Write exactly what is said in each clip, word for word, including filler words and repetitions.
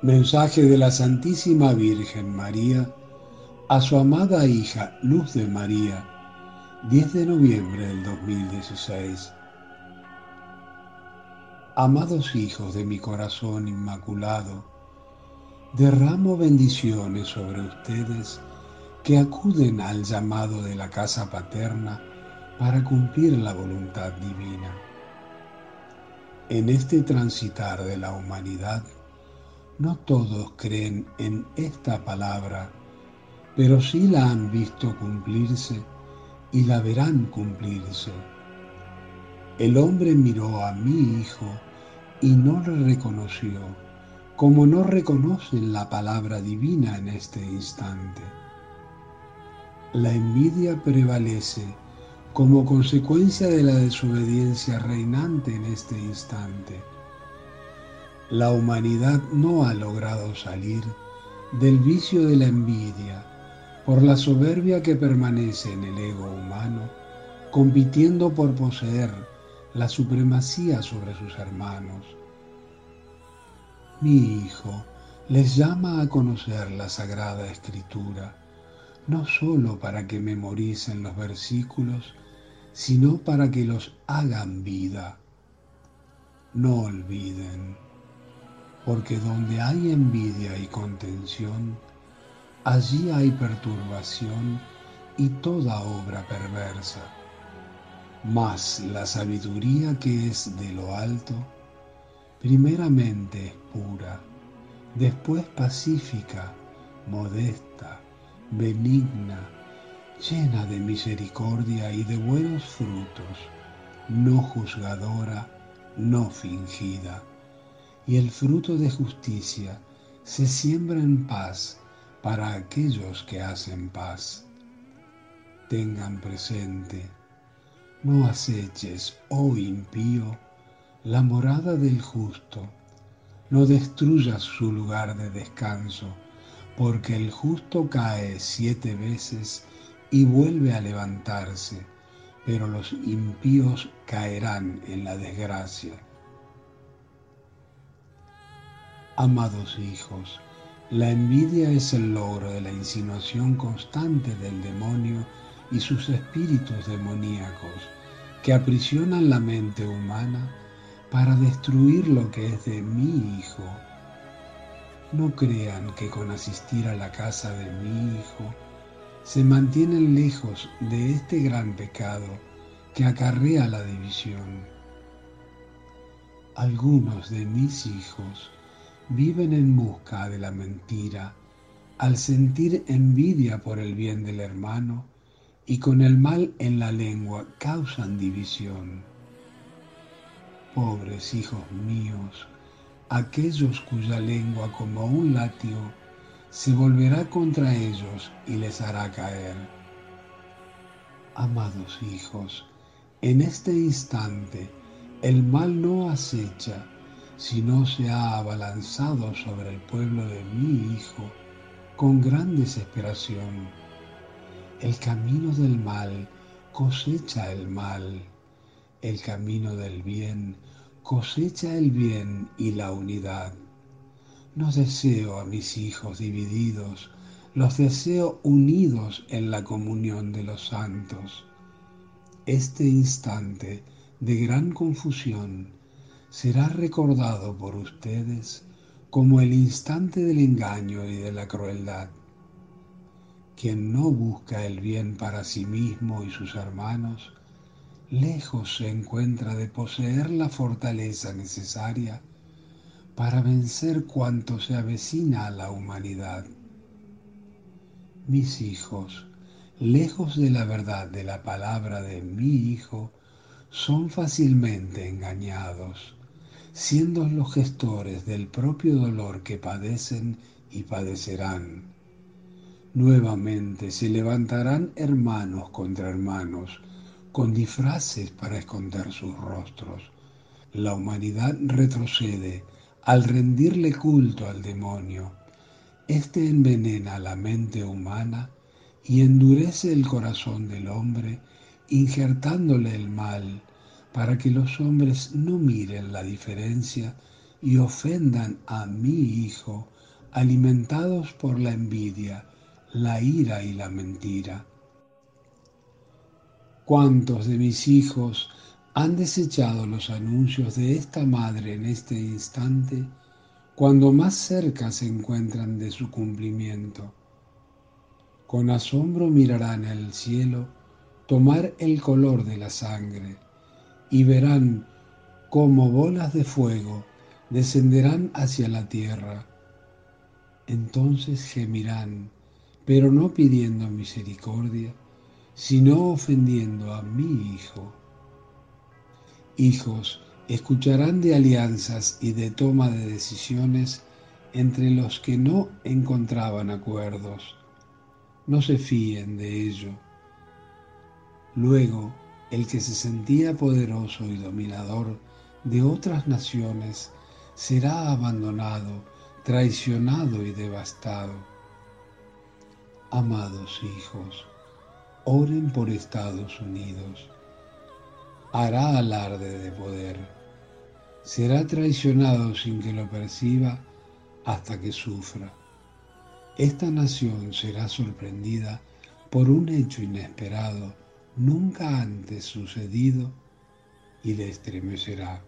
Mensaje de la Santísima Virgen María a su amada hija Luz de María, diez de noviembre del dos mil dieciséis. Amados hijos de mi corazón inmaculado, derramo bendiciones sobre ustedes que acuden al llamado de la casa paterna para cumplir la voluntad divina. En este transitar de la humanidad, no todos creen en esta palabra, pero sí la han visto cumplirse y la verán cumplirse. El hombre miró a mi hijo y no le reconoció, como no reconocen la palabra divina en este instante. La envidia prevalece como consecuencia de la desobediencia reinante en este instante. La humanidad no ha logrado salir del vicio de la envidia por la soberbia que permanece en el ego humano, compitiendo por poseer la supremacía sobre sus hermanos. Mi hijo les llama a conocer la Sagrada Escritura, no solo para que memoricen los versículos, sino para que los hagan vida. No olviden, porque donde hay envidia y contención, allí hay perturbación y toda obra perversa. Mas la sabiduría que es de lo alto, primeramente es pura, después pacífica, modesta, benigna, llena de misericordia y de buenos frutos, no juzgadora, no fingida. Y el fruto de justicia se siembra en paz para aquellos que hacen paz. Tengan presente, no aceches, oh impío, la morada del justo, no destruyas su lugar de descanso, porque el justo cae siete veces y vuelve a levantarse, pero los impíos caerán en la desgracia. Amados hijos, la envidia es el logro de la insinuación constante del demonio y sus espíritus demoníacos que aprisionan la mente humana para destruir lo que es de mi hijo. No crean que con asistir a la casa de mi hijo se mantienen lejos de este gran pecado que acarrea la división. Algunos de mis hijos viven en busca de la mentira al sentir envidia por el bien del hermano y con el mal en la lengua causan división. Pobres hijos míos, aquellos cuya lengua como un látigo se volverá contra ellos y les hará caer. Amados hijos, en este instante el mal no acecha, sino se ha abalanzado sobre el pueblo de mi hijo con gran desesperación. El camino del mal cosecha el mal, el camino del bien cosecha el bien y la unidad. No deseo a mis hijos divididos, los deseo unidos en la comunión de los santos. Este instante de gran confusión será recordado por ustedes como el instante del engaño y de la crueldad. Quien no busca el bien para sí mismo y sus hermanos, lejos se encuentra de poseer la fortaleza necesaria para vencer cuanto se avecina a la humanidad. Mis hijos, lejos de la verdad de la palabra de mi Hijo, son fácilmente engañados, siendo los gestores del propio dolor que padecen y padecerán. Nuevamente se levantarán hermanos contra hermanos, con disfraces para esconder sus rostros. La humanidad retrocede al rendirle culto al demonio. Este envenena la mente humana y endurece el corazón del hombre, injertándole el mal, para que los hombres no miren la diferencia y ofendan a mi Hijo alimentados por la envidia, la ira y la mentira. ¿Cuántos de mis hijos han desechado los anuncios de esta madre en este instante, cuando más cerca se encuentran de su cumplimiento? Con asombro mirarán el cielo tomar el color de la sangre y verán cómo bolas de fuego descenderán hacia la tierra. Entonces gemirán, pero no pidiendo misericordia, sino ofendiendo a mi Hijo. Hijos escucharán de alianzas y de toma de decisiones entre los que no encontraban acuerdos. No se fíen de ello. Luego, el que se sentía poderoso y dominador de otras naciones será abandonado, traicionado y devastado. Amados hijos, oren por Estados Unidos. Hará alarde de poder. Será traicionado sin que lo perciba hasta que sufra. Esta nación será sorprendida por un hecho inesperado, nunca antes sucedido, y le estremecerá.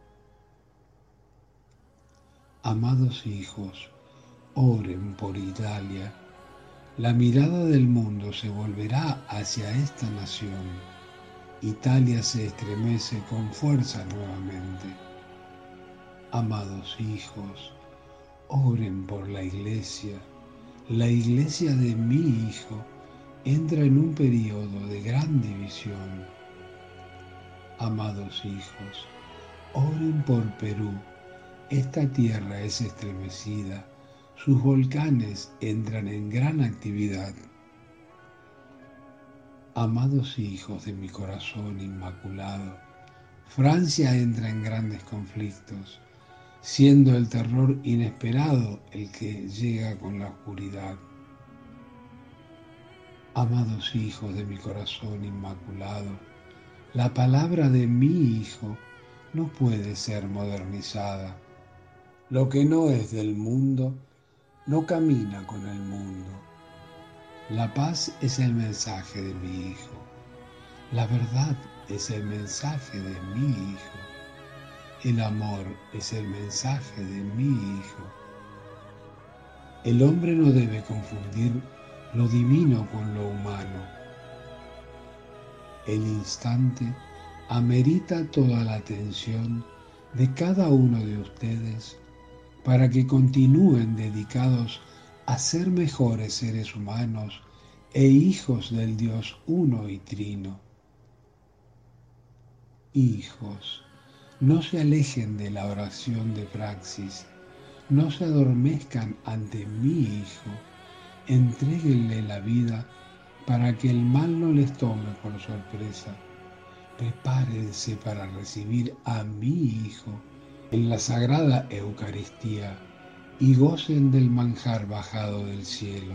Amados hijos, oren por Italia. La mirada del mundo se volverá hacia esta nación. Italia se estremece con fuerza nuevamente. Amados hijos, oren por la Iglesia. La Iglesia de mi Hijo entra en un periodo de gran división. Amados hijos, oren por Perú. Esta tierra es estremecida, sus volcanes entran en gran actividad. Amados hijos de mi corazón inmaculado, Francia entra en grandes conflictos, siendo el terror inesperado el que llega con la oscuridad. Amados hijos de mi corazón inmaculado, la palabra de mi Hijo no puede ser modernizada. Lo que no es del mundo no camina con el mundo. La paz es el mensaje de mi Hijo. La verdad es el mensaje de mi Hijo. El amor es el mensaje de mi Hijo. El hombre no debe confundir lo divino con lo humano. El instante amerita toda la atención de cada uno de ustedes para que continúen dedicados a ser mejores seres humanos e hijos del Dios uno y trino. Hijos, no se alejen de la oración de praxis, no se adormezcan ante mi Hijo, entréguenle la vida para que el mal no les tome por sorpresa. Prepárense para recibir a mi Hijo en la sagrada Eucaristía y gocen del manjar bajado del cielo.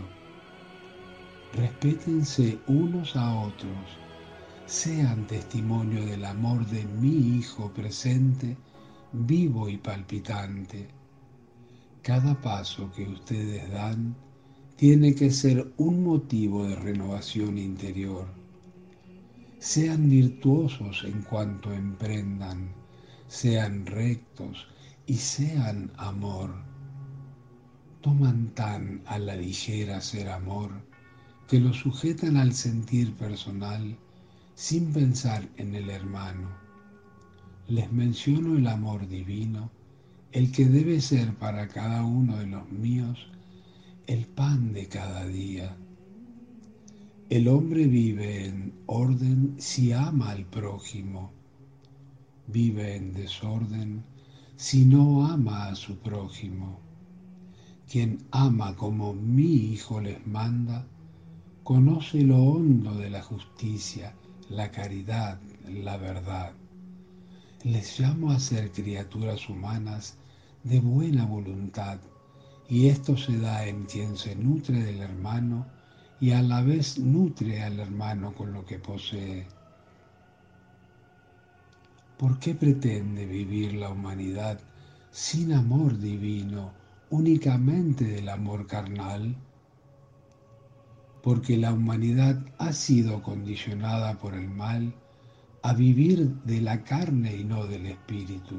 Respétense unos a otros, sean testimonio del amor de mi Hijo presente, vivo y palpitante. Cada paso que ustedes dan tiene que ser un motivo de renovación interior. Sean virtuosos en cuanto emprendan, sean rectos y sean amor. Toman tan a la ligera ser amor que lo sujetan al sentir personal sin pensar en el hermano. Les menciono el amor divino, el que debe ser para cada uno de los míos el pan de cada día. El hombre vive en orden si ama al prójimo. Vive en desorden si no ama a su prójimo. Quien ama como mi Hijo les manda, conoce lo hondo de la justicia, la caridad, la verdad. Les llamo a ser criaturas humanas de buena voluntad, y esto se da en quien se nutre del hermano y a la vez nutre al hermano con lo que posee. ¿Por qué pretende vivir la humanidad sin amor divino únicamente del amor carnal, porque la humanidad ha sido condicionada por el mal a vivir de la carne y no del espíritu.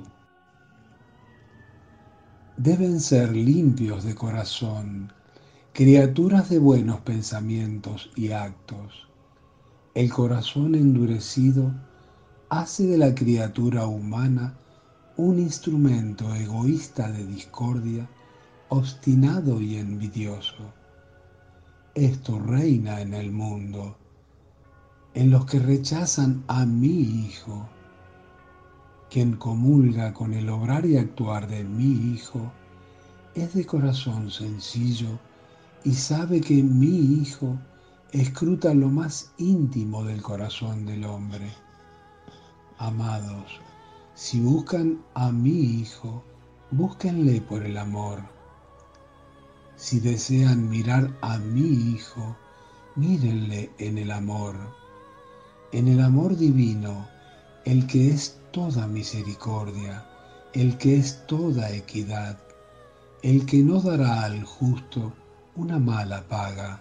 Deben ser limpios de corazón, criaturas de buenos pensamientos y actos. El corazón endurecido hace de la criatura humana un instrumento egoísta de discordia, obstinado y envidioso. Esto reina en el mundo, en los que rechazan a mi Hijo. Quien comulga con el obrar y actuar de mi Hijo es de corazón sencillo y sabe que mi Hijo escruta lo más íntimo del corazón del hombre. Amados, si buscan a mi Hijo, búsquenle por el amor. Si desean mirar a mi Hijo, mírenle en el amor, en el amor divino, el que es toda misericordia, el que es toda equidad, el que no dará al justo una mala paga.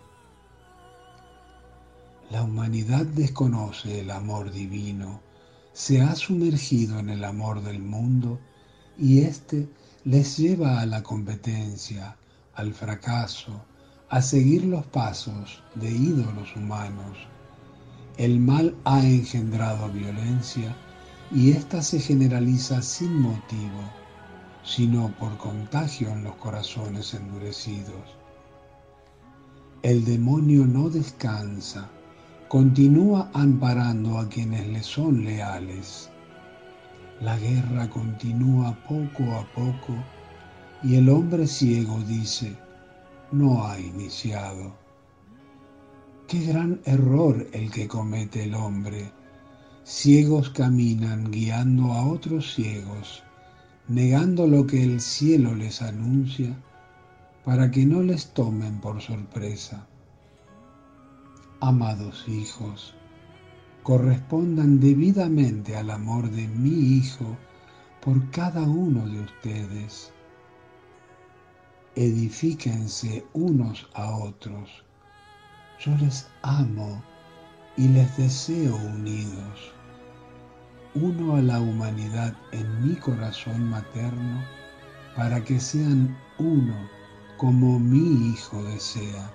La humanidad desconoce el amor divino, se ha sumergido en el amor del mundo y éste les lleva a la competencia, al fracaso, a seguir los pasos de ídolos humanos. El mal ha engendrado violencia y ésta se generaliza sin motivo, sino por contagio en los corazones endurecidos. El demonio no descansa, continúa amparando a quienes le son leales. La guerra continúa poco a poco y el hombre ciego dice, no ha iniciado. Qué gran error el que comete el hombre. Ciegos caminan guiando a otros ciegos, negando lo que el cielo les anuncia para que no les tomen por sorpresa. Amados hijos, correspondan debidamente al amor de mi Hijo por cada uno de ustedes. Edifíquense unos a otros. Yo les amo y les deseo unidos, uno a la humanidad en mi corazón materno, para que sean uno como mi Hijo desea.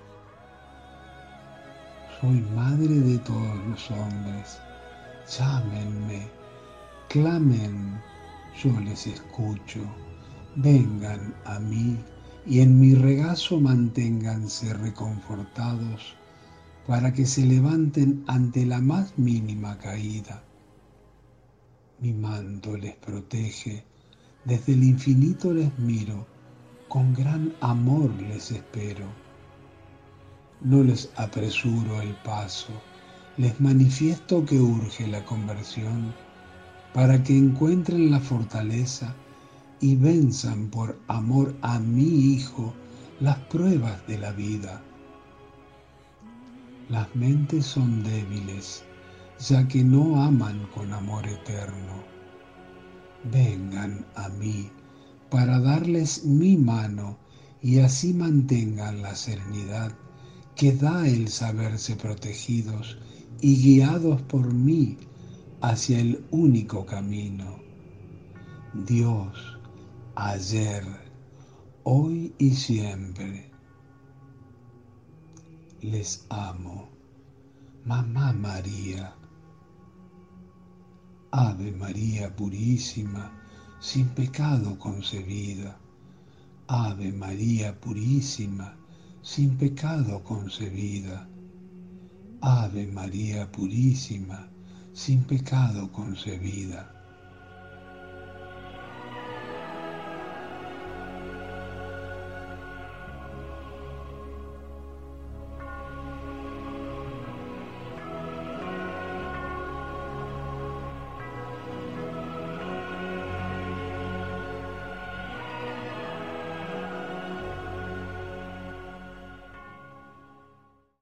Soy madre de todos los hombres, llámenme, clamen, yo les escucho, vengan a mí y en mi regazo manténganse reconfortados para que se levanten ante la más mínima caída. Mi manto les protege, desde el infinito les miro, con gran amor les espero. No les apresuro el paso, les manifiesto que urge la conversión, para que encuentren la fortaleza y venzan por amor a mi Hijo las pruebas de la vida. Las mentes son débiles, ya que no aman con amor eterno. Vengan a mí para darles mi mano y así mantengan la serenidad que da el saberse protegidos y guiados por mí hacia el único camino. Dios, ayer, hoy y siempre. Les amo. Mamá María. Ave María purísima, sin pecado concebida. Ave María purísima, sin pecado concebida. Ave María purísima, sin pecado concebida.